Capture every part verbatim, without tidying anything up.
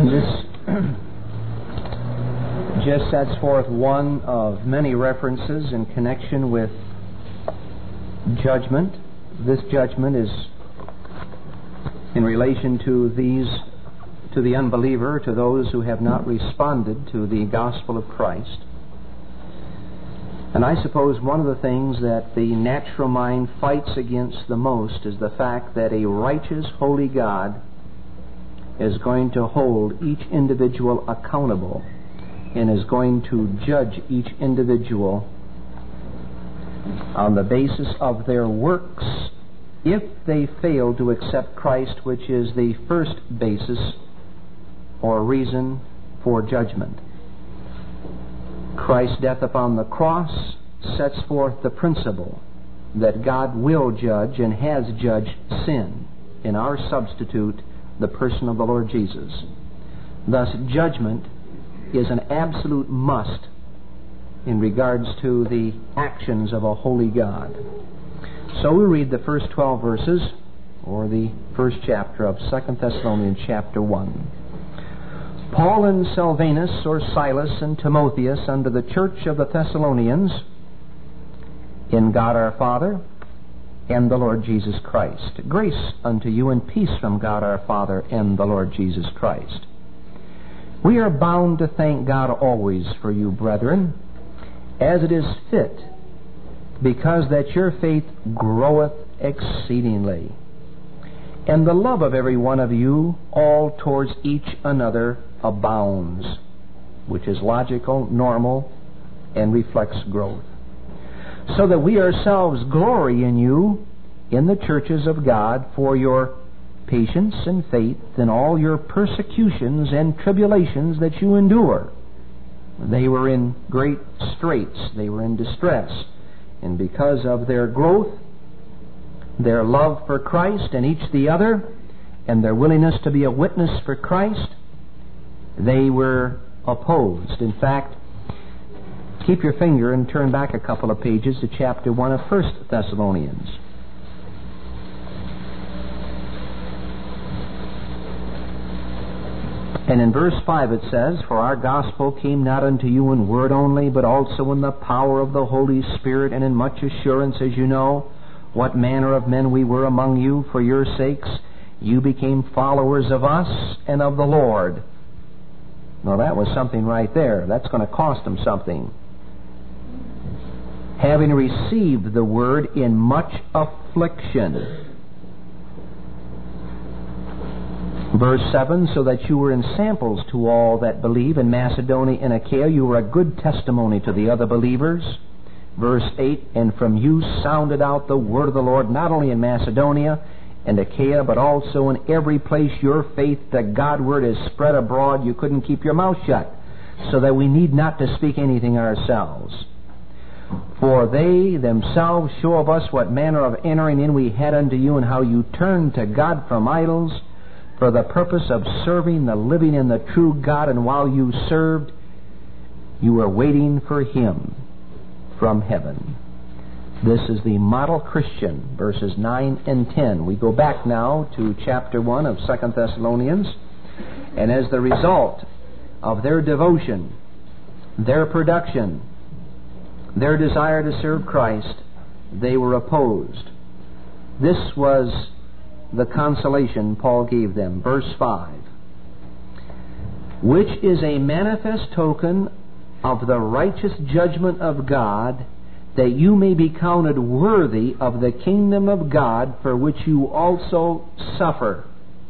This just sets forth one of many references in connection with judgment. This judgment is in relation to these, to the unbeliever, to those who have not responded to the gospel of Christ. And I suppose one of the things that the natural mind fights against the most is the fact that a righteous, holy God is going to hold each individual accountable and is going to judge each individual on the basis of their works if they fail to accept Christ, which is the first basis or reason for judgment. Christ's death upon the cross sets forth the principle that God will judge and has judged sin in our substitute, the person of the Lord Jesus. Thus, judgment is an absolute must in regards to the actions of a holy God. So we read the first twelve verses, or the first chapter of Second Thessalonians chapter one. Paul and Silvanus, or Silas, and Timotheus, unto the church of the Thessalonians, in God our Father and the Lord Jesus Christ. Grace unto you and peace from God our Father and the Lord Jesus Christ. We are bound to thank God always for you, brethren, as it is fit, because that your faith groweth exceedingly, and the love of every one of you all towards each another abounds, which is logical, normal, and reflects growth. So that we ourselves glory in you in the churches of God for your patience and faith in all your persecutions and tribulations that you endure. They were in great straits, they were in distress, and because of their growth, their love for Christ and each the other, and their willingness to be a witness for Christ, they were opposed. In fact, keep your finger and turn back a couple of pages to chapter one of First Thessalonians. And in verse five it says, For our gospel came not unto you in word only, but also in the power of the Holy Spirit, and in much assurance, as you know, what manner of men we were among you. For your sakes you became followers of us and of the Lord. Now that was something right there. That's going to cost them something. Having received the word in much affliction. Verse seven, so that you were in samples to all that believe in Macedonia and Achaia, you were a good testimony to the other believers. Verse eight, and from you sounded out the word of the Lord, not only in Macedonia and Achaia, but also in every place your faith to Godward is spread abroad. You couldn't keep your mouth shut, so that we need not to speak anything ourselves. For they themselves show of us what manner of entering in we had unto you, and how you turned to God from idols, for the purpose of serving the living and the true God, and while you served, you were waiting for Him from heaven. This is the model Christian, verses nine and ten. We go back now to chapter one of Second Thessalonians, and as the result of their devotion, their production, their desire to serve Christ, they were opposed. This was the consolation Paul gave them. Verse five, which is a manifest token of the righteous judgment of God, that you may be counted worthy of the kingdom of God, for which you also suffer.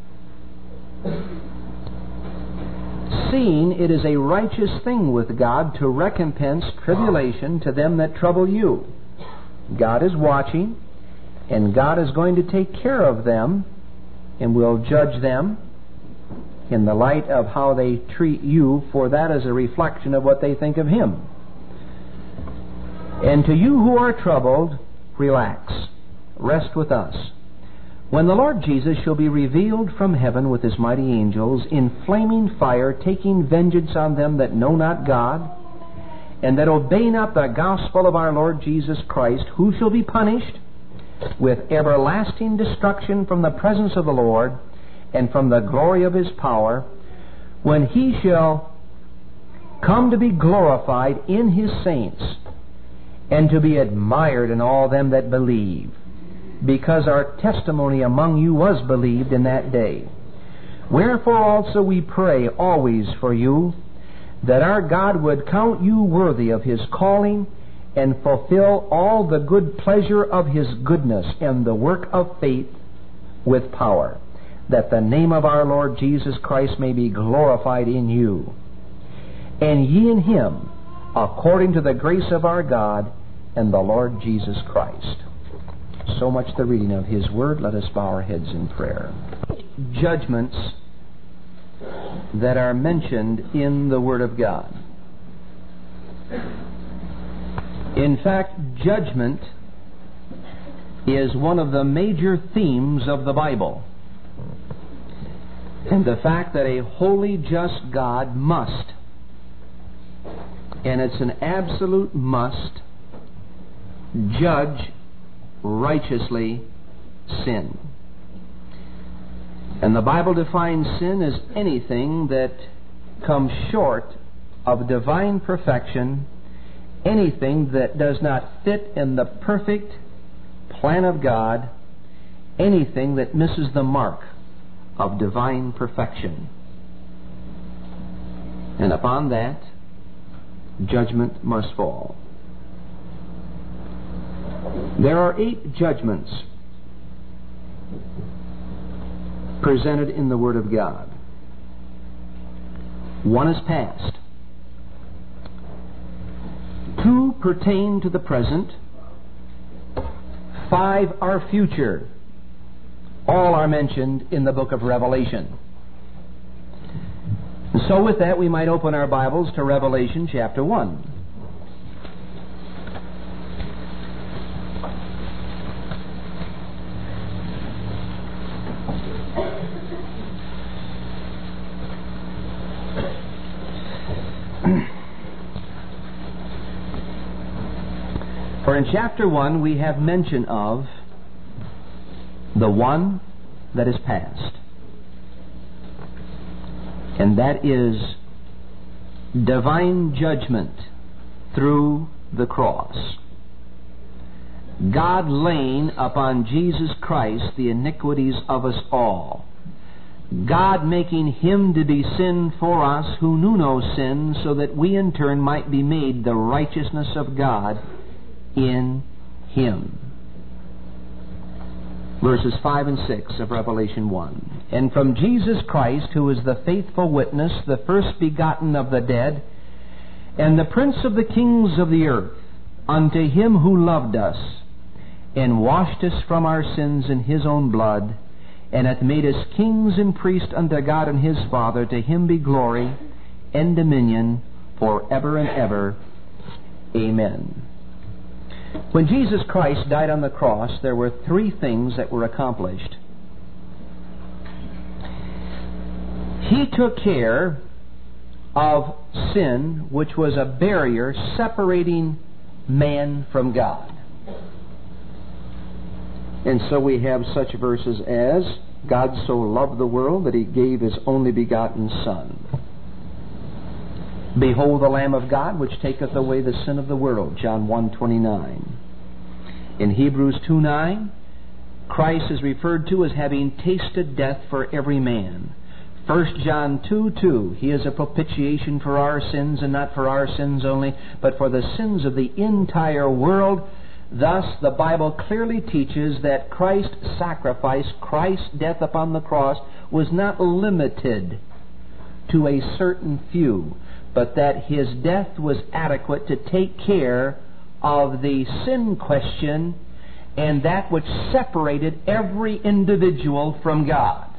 Seeing it is a righteous thing with God to recompense tribulation to them that trouble you. God is watching, and God is going to take care of them, and will judge them in the light of how they treat you, for that is a reflection of what they think of Him. And to you who are troubled, relax, rest with us. When the Lord Jesus shall be revealed from heaven with His mighty angels, in flaming fire, taking vengeance on them that know not God, and that obey not the gospel of our Lord Jesus Christ, who shall be punished with everlasting destruction from the presence of the Lord and from the glory of His power, when He shall come to be glorified in His saints, and to be admired in all them that believe, because our testimony among you was believed in that day. Wherefore also we pray always for you, that our God would count you worthy of His calling, and fulfill all the good pleasure of His goodness in the work of faith with power, that the name of our Lord Jesus Christ may be glorified in you, and ye in Him, according to the grace of our God and the Lord Jesus Christ. So much the reading of His Word. Let us bow our heads in prayer. Judgments that are mentioned in the Word of God. In fact, judgment is one of the major themes of the Bible. And the fact that a holy, just God must, and it's an absolute must, judge righteously sin. And the Bible defines sin as anything that comes short of divine perfection, anything that does not fit in the perfect plan of God, anything that misses the mark of divine perfection. And upon that, judgment must fall. There are eight judgments presented in the Word of God. One is past. Two pertain to the present. Five are future. All are mentioned in the book of Revelation. And so with that, we might open our Bibles to Revelation chapter one. For in chapter one we have mention of the one that is past, and that is divine judgment through the cross. God laying upon Jesus Christ the iniquities of us all. God making Him to be sin for us who knew no sin, so that we in turn might be made the righteousness of God in Him. Verses five and six of Revelation one. And from Jesus Christ, who is the faithful witness, the first begotten of the dead, and the prince of the kings of the earth, unto Him who loved us, and washed us from our sins in His own blood, and hath made us kings and priests unto God and His Father, to Him be glory and dominion for ever and ever. Amen. When Jesus Christ died on the cross, there were three things that were accomplished. He took care of sin, which was a barrier separating man from God. And so we have such verses as, God so loved the world that He gave His only begotten Son. Behold the Lamb of God, which taketh away the sin of the world, John one twenty-nine. In Hebrews two nine, Christ is referred to as having tasted death for every man. First John two two, He is a propitiation for our sins, and not for our sins only, but for the sins of the entire world. Thus, the Bible clearly teaches that Christ's sacrifice, Christ's death upon the cross, was not limited to a certain few, but that His death was adequate to take care of the sin question and that which separated every individual from God.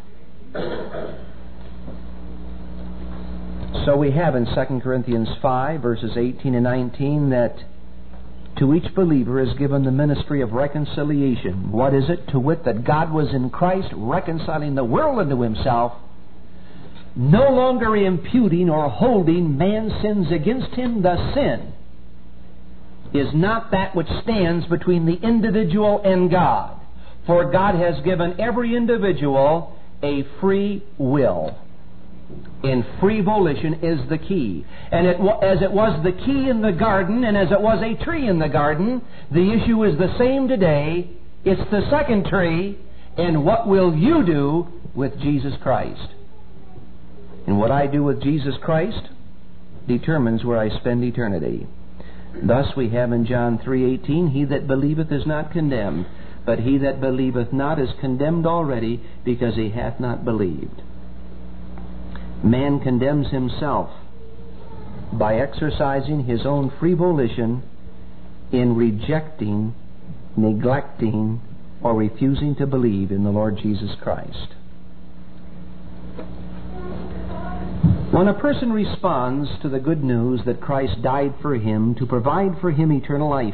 So we have in Second Corinthians five, verses eighteen and nineteen, that to each believer is given the ministry of reconciliation. What is it? To wit, that God was in Christ reconciling the world unto Himself, no longer imputing or holding man's sins against him. The sin is not that which stands between the individual and God. For God has given every individual a free will. in free volition is the key. And it, as it was the key in the garden, and as it was a tree in the garden, the issue is the same today. It's the second tree, and what will you do with Jesus Christ? And what I do with Jesus Christ determines where I spend eternity. Thus we have in John three eighteen, he that believeth is not condemned, but he that believeth not is condemned already, because he hath not believed. Man condemns himself by exercising his own free volition in rejecting, neglecting, or refusing to believe in the Lord Jesus Christ. When a person responds to the good news that Christ died for him to provide for him eternal life,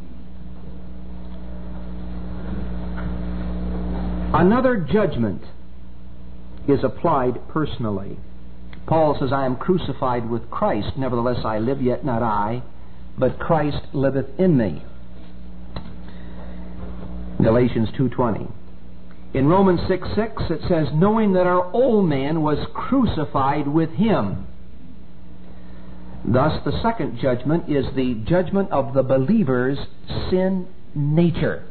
another judgment is applied personally. Paul says, I am crucified with Christ, nevertheless I live, yet not I, but Christ liveth in me. Galatians two twenty. In Romans six six it says, knowing that our old man was crucified with him. Thus the second judgment is the judgment of the believer's sin nature.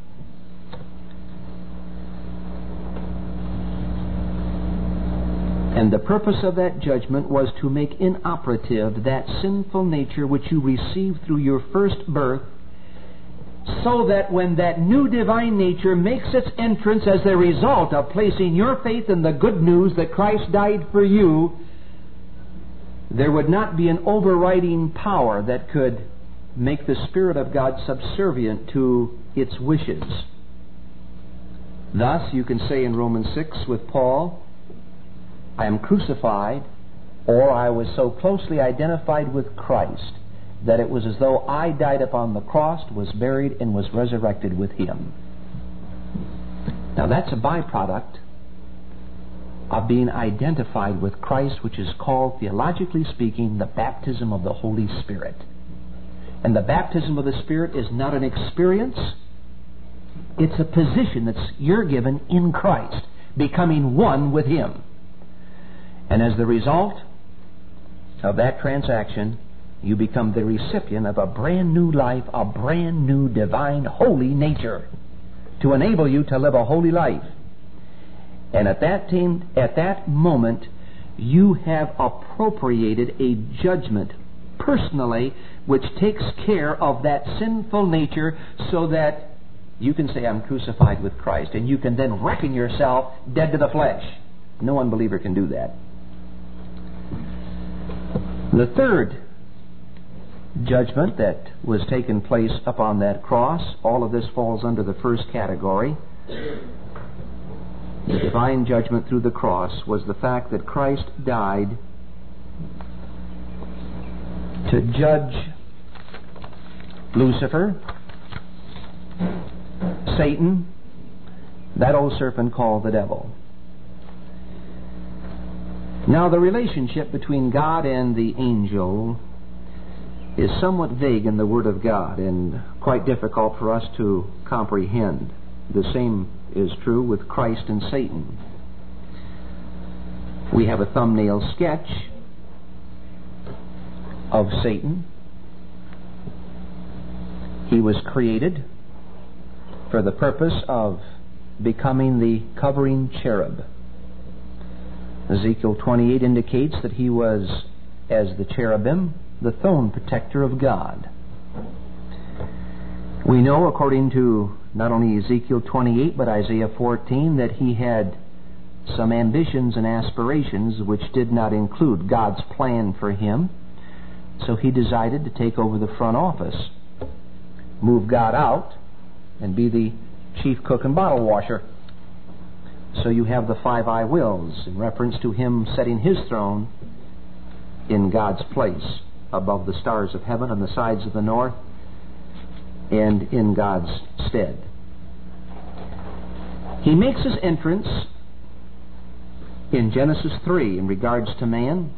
And the purpose of that judgment was to make inoperative that sinful nature which you received through your first birth, so that when that new divine nature makes its entrance as a result of placing your faith in the good news that Christ died for you, there would not be an overriding power that could make the Spirit of God subservient to its wishes. Thus, you can say in Romans six with Paul, I am crucified, or I was so closely identified with Christ that it was as though I died upon the cross, was buried, and was resurrected with Him. Now that's a byproduct of being identified with Christ, which is called, theologically speaking, the baptism of the Holy Spirit. And the baptism of the Spirit is not an experience, it's a position that you're given in Christ, becoming one with Him. And as the result of that transaction, you become the recipient of a brand new life, a brand new divine holy nature to enable you to live a holy life. And at that time, at that moment, you have appropriated a judgment personally which takes care of that sinful nature, so that you can say, I'm crucified with Christ, and you can then reckon yourself dead to the flesh. No unbeliever can do that. The third judgment that was taken place upon that cross, all of this falls under the first category. The divine judgment through the cross was the fact that Christ died to judge Lucifer, Satan, that old serpent called the devil. Now, the relationship between God and the angel is somewhat vague in the Word of God and quite difficult for us to comprehend. The same is true with Christ and Satan. We have a thumbnail sketch of Satan. He was created for the purpose of becoming the covering cherub. Ezekiel twenty-eight indicates that he was, as the cherubim, the throne protector of God. We know, according to not only Ezekiel twenty-eight but Isaiah fourteen, that he had some ambitions and aspirations which did not include God's plan for him. So he decided to take over the front office, move God out, and be the chief cook and bottle washer. So you have the five I wills in reference to him setting his throne in God's place above the stars of heaven on the sides of the north and in God's stead. He makes his entrance in Genesis three in regards to man,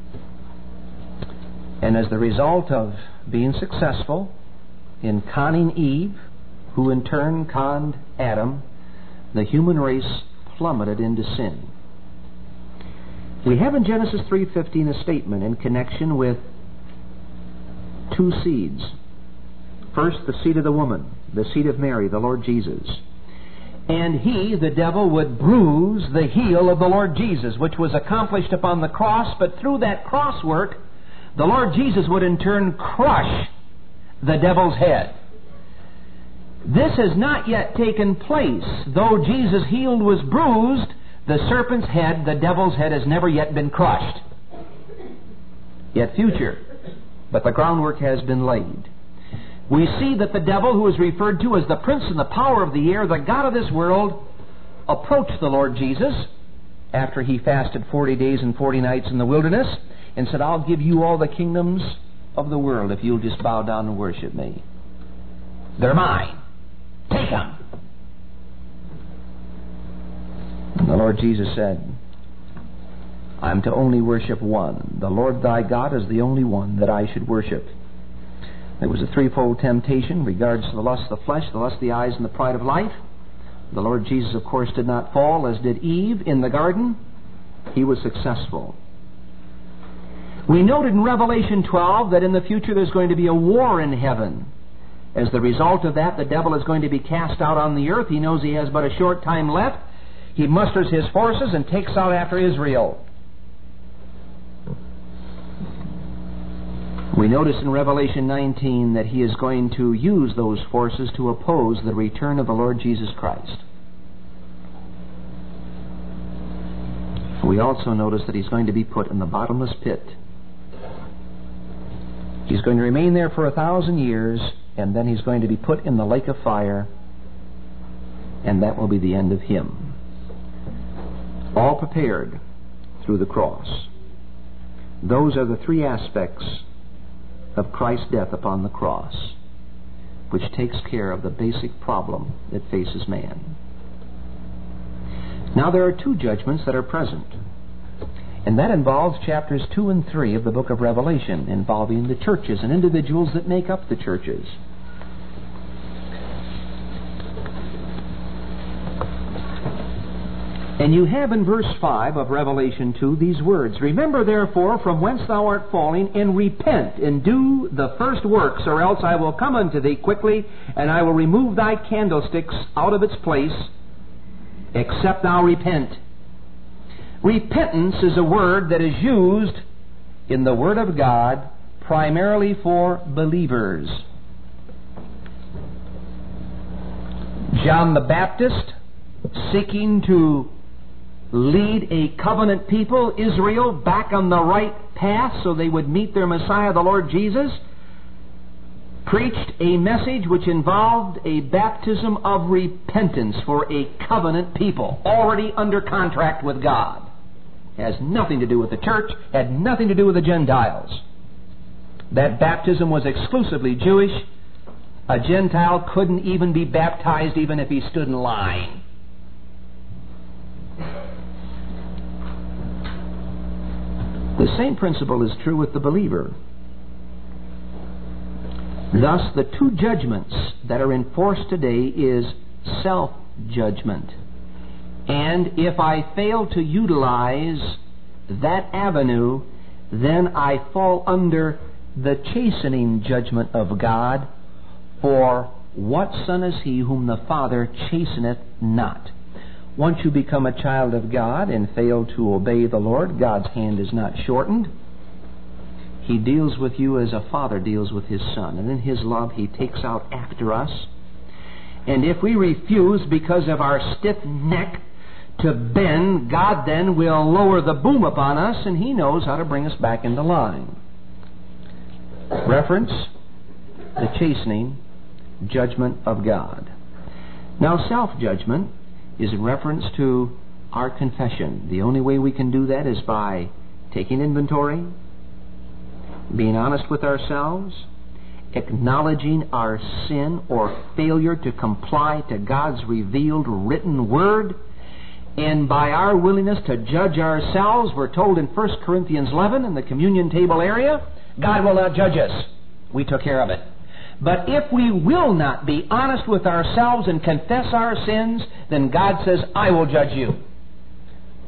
and as the result of being successful in conning Eve, who in turn conned Adam, the human race plummeted into sin. We have in Genesis three fifteen a statement in connection with two seeds. First, the seed of the woman, the seed of Mary, the Lord Jesus. And he, the devil, would bruise the heel of the Lord Jesus, which was accomplished upon the cross, but through that cross work, the Lord Jesus would in turn crush the devil's head. This has not yet taken place. Though Jesus' heel was bruised, the serpent's head, the devil's head, has never yet been crushed. Yet future. But the groundwork has been laid. We see that the devil, who is referred to as the prince and the power of the air, the god of this world, approached the Lord Jesus after he fasted forty days and forty nights in the wilderness and said, I'll give you all the kingdoms of the world if you'll just bow down and worship me. They're mine. Take them. And the Lord Jesus said, I'm to only worship one. The Lord thy God is the only one that I should worship. There was a threefold temptation in regards to the lust of the flesh, the lust of the eyes, and the pride of life. The Lord Jesus, of course, did not fall, as did Eve in the garden. He was successful. We noted in Revelation twelve that in the future there's going to be a war in heaven. As the result of that, the devil is going to be cast out on the earth. He knows he has but a short time left. He musters his forces and takes out after Israel. We notice in Revelation nineteen that he is going to use those forces to oppose the return of the Lord Jesus Christ. We also notice that he's going to be put in the bottomless pit. He's going to remain there for a thousand years, and then he's going to be put in the lake of fire, and that will be the end of him. All prepared through the cross. Those are the three aspects of Christ's death upon the cross, which takes care of the basic problem that faces man. Now there are two judgments that are present, and that involves chapters two and three of the book of Revelation, involving the churches and individuals that make up the churches. And you have in verse five of Revelation two these words, Remember therefore from whence thou art falling, and repent, and do the first works, or else I will come unto thee quickly, and I will remove thy candlesticks out of its place, except thou repent. Repentance is a word that is used in the Word of God primarily for believers. John the Baptist, seeking to lead a covenant people, Israel, back on the right path so they would meet their Messiah, the Lord Jesus, preached a message which involved a baptism of repentance for a covenant people already under contract with God. It has nothing to do with the church, had nothing to do with the Gentiles. That baptism was exclusively Jewish. A Gentile couldn't even be baptized even if he stood in line. The same principle is true with the believer. Thus, the two judgments that are in force today is self-judgment. And if I fail to utilize that avenue, then I fall under the chastening judgment of God. For what son is he whom the Father chasteneth not? Once you become a child of God and fail to obey the Lord, God's hand is not shortened. He deals with you as a father deals with his son. And in his love, he takes out after us. And if we refuse because of our stiff neck to bend, God then will lower the boom upon us, and he knows how to bring us back into line. Reference, the chastening judgment of God. Now, self-judgment is in reference to our confession. The only way we can do that is by taking inventory, being honest with ourselves, acknowledging our sin or failure to comply to God's revealed written word, and by our willingness to judge ourselves. We're told in First Corinthians eleven in the communion table area, God will not judge us. We took care of it. But if we will not be honest with ourselves and confess our sins, then God says, I will judge you.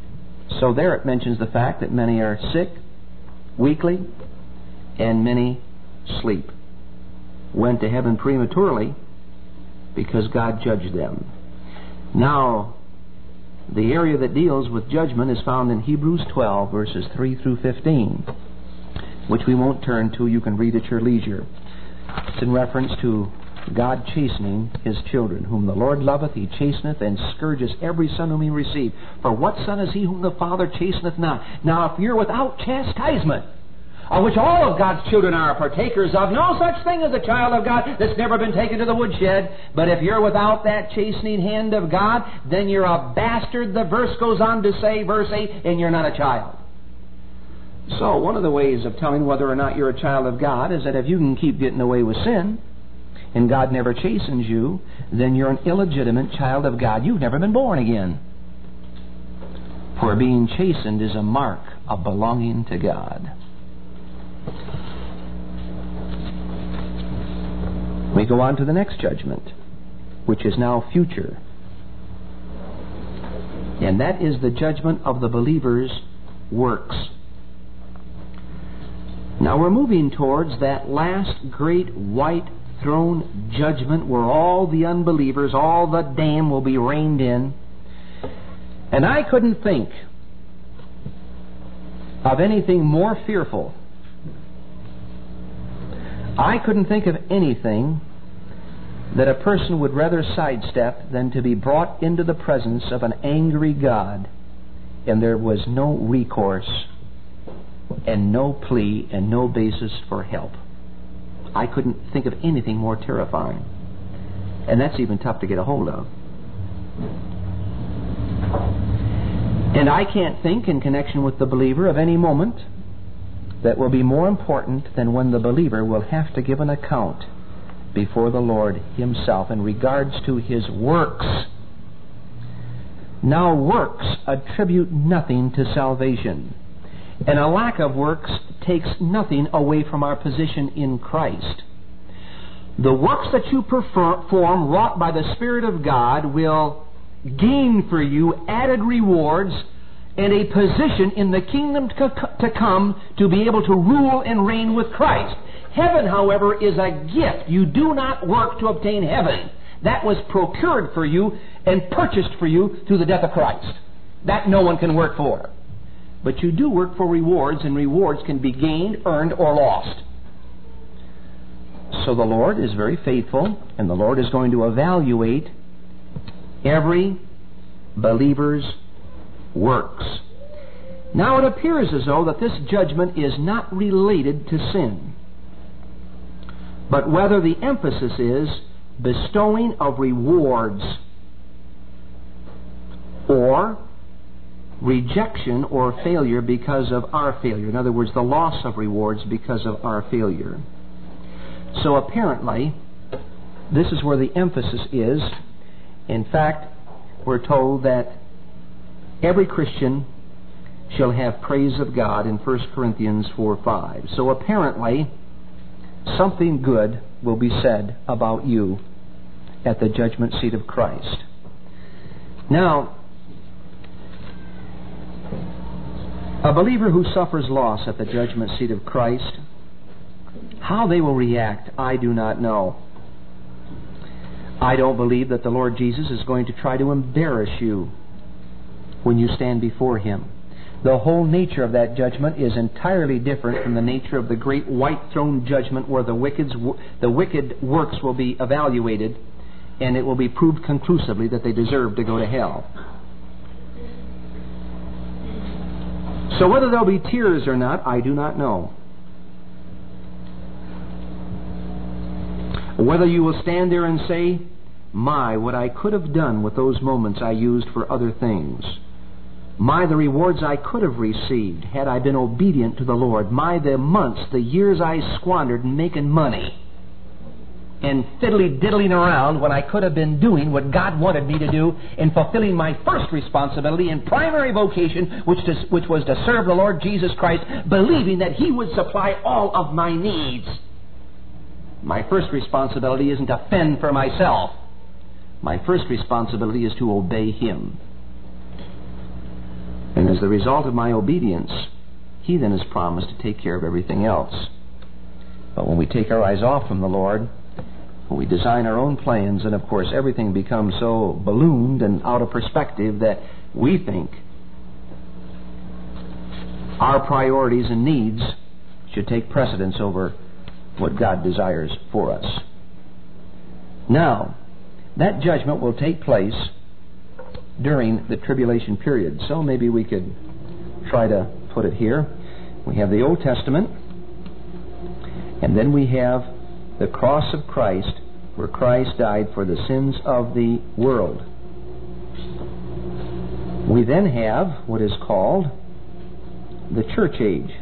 So there it mentions the fact that many are sick, weakly, and many sleep. Went to heaven prematurely because God judged them. Now, the area that deals with judgment is found in Hebrews twelve, verses three through fifteen, which we won't turn to. You can read at your leisure. It's in reference to God chastening His children. Whom the Lord loveth, He chasteneth, and scourges every son whom He received. For what son is he whom the Father chasteneth not? Now, if you're without chastisement, of which all of God's children are partakers of, no such thing as a child of God that's never been taken to the woodshed. But if you're without that chastening hand of God, then you're a bastard. The verse goes on to say, verse eight, and you're not a child. So one of the ways of telling whether or not you're a child of God is that if you can keep getting away with sin, and God never chastens you, then you're an illegitimate child of God. You've never been born again. For being chastened is a mark of belonging to God. We go on to the next judgment, which is now future. And that is the judgment of the believer's works. Now we're moving towards that last great white throne judgment where all the unbelievers, all the damned will be reined in. And I couldn't think of anything more fearful. I couldn't think of anything that a person would rather sidestep than to be brought into the presence of an angry God, and there was no recourse and no plea and no basis for help. I couldn't think of anything more terrifying. And that's even tough to get a hold of. And I can't think, in connection with the believer, of any moment that will be more important than when the believer will have to give an account before the Lord Himself in regards to his works. Now, works attribute nothing to salvation, and a lack of works takes nothing away from our position in Christ. The works that you perform, wrought by the Spirit of God, will gain for you added rewards and a position in the kingdom to come to be able to rule and reign with Christ. Heaven, however, is a gift. You do not work to obtain heaven. That was procured for you and purchased for you through the death of Christ. That no one can work for. But you do work for rewards, and rewards can be gained, earned, or lost. So the Lord is very faithful, and the Lord is going to evaluate every believer's works. Now it appears as though that this judgment is not related to sin, but whether the emphasis is bestowing of rewards or rejection or failure because of our failure. In other words, the loss of rewards because of our failure. So apparently, this is where the emphasis is. In fact, we're told that every Christian shall have praise of God in First Corinthians four five. So apparently, something good will be said about you at the judgment seat of Christ. Now, a believer who suffers loss at the judgment seat of Christ, how they will react, I do not know. I don't believe that the Lord Jesus is going to try to embarrass you when you stand before Him. The whole nature of that judgment is entirely different from the nature of the great white throne judgment, where the wicked's, the wicked works will be evaluated, and it will be proved conclusively that they deserve to go to hell. So whether there'll be tears or not, I do not know. Whether you will stand there and say, my, what I could have done with those moments I used for other things. My, the rewards I could have received had I been obedient to the Lord. My, the months, the years I squandered making money and fiddly-diddling around when I could have been doing what God wanted me to do in fulfilling my first responsibility and primary vocation, which, to, which was to serve the Lord Jesus Christ, believing that He would supply all of my needs. My first responsibility isn't to fend for myself. My first responsibility is to obey Him. And And as the result of my obedience, He then is promised to take care of everything else. But when we take our eyes off from the Lord, when we design our own plans, and of course everything becomes so ballooned and out of perspective that we think our priorities and needs should take precedence over what God desires for us. Now, that judgment will take place during the tribulation period. So maybe we could try to put it here. We have the Old Testament, and then we have the cross of Christ, where Christ died for the sins of the world. We then have what is called the church age,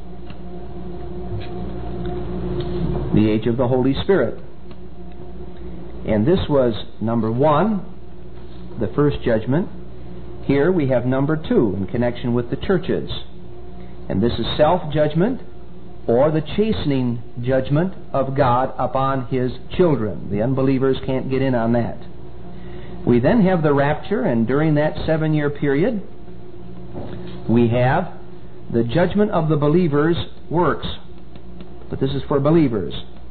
the age of the Holy Spirit. And this was number one, the first judgment. Here we have number two in connection with the churches. And this is self-judgment, or the chastening judgment of God upon His children. The unbelievers can't get in on that. We then have the rapture, and during that seven-year period, we have the judgment of the believers' works. But this is for believers.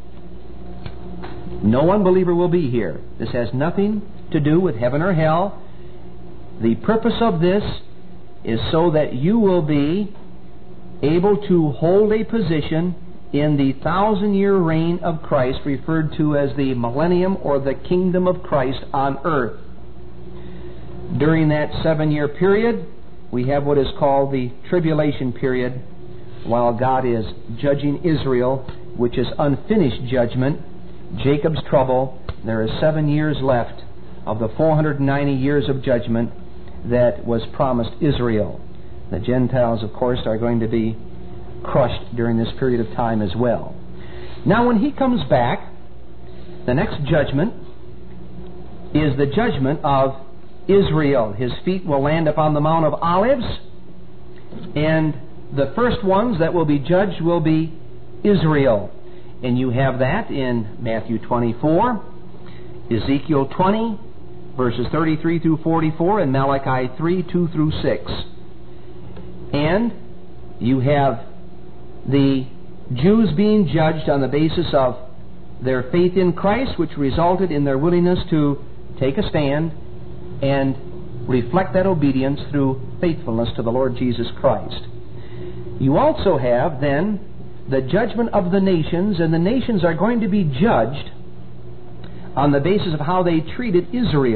No unbeliever will be here. This has nothing to do with heaven or hell. The purpose of this is so that you will be able to hold a position in the thousand-year reign of Christ, referred to as the millennium or the kingdom of Christ on earth. During that seven-year period, we have what is called the tribulation period, while God is judging Israel, which is unfinished judgment, Jacob's trouble. There is seven years left of the four hundred ninety years of judgment that was promised Israel. The Gentiles, of course, are going to be crushed during this period of time as well. Now, when He comes back, the next judgment is the judgment of Israel. His feet will land upon the Mount of Olives, and the first ones that will be judged will be Israel. And you have that in Matthew twenty-four, Ezekiel twenty, verses thirty-three through forty-four, and Malachi three, two through six. And you have the Jews being judged on the basis of their faith in Christ, which resulted in their willingness to take a stand and reflect that obedience through faithfulness to the Lord Jesus Christ. You also have then the judgment of the nations, and the nations are going to be judged on the basis of how they treated Israel.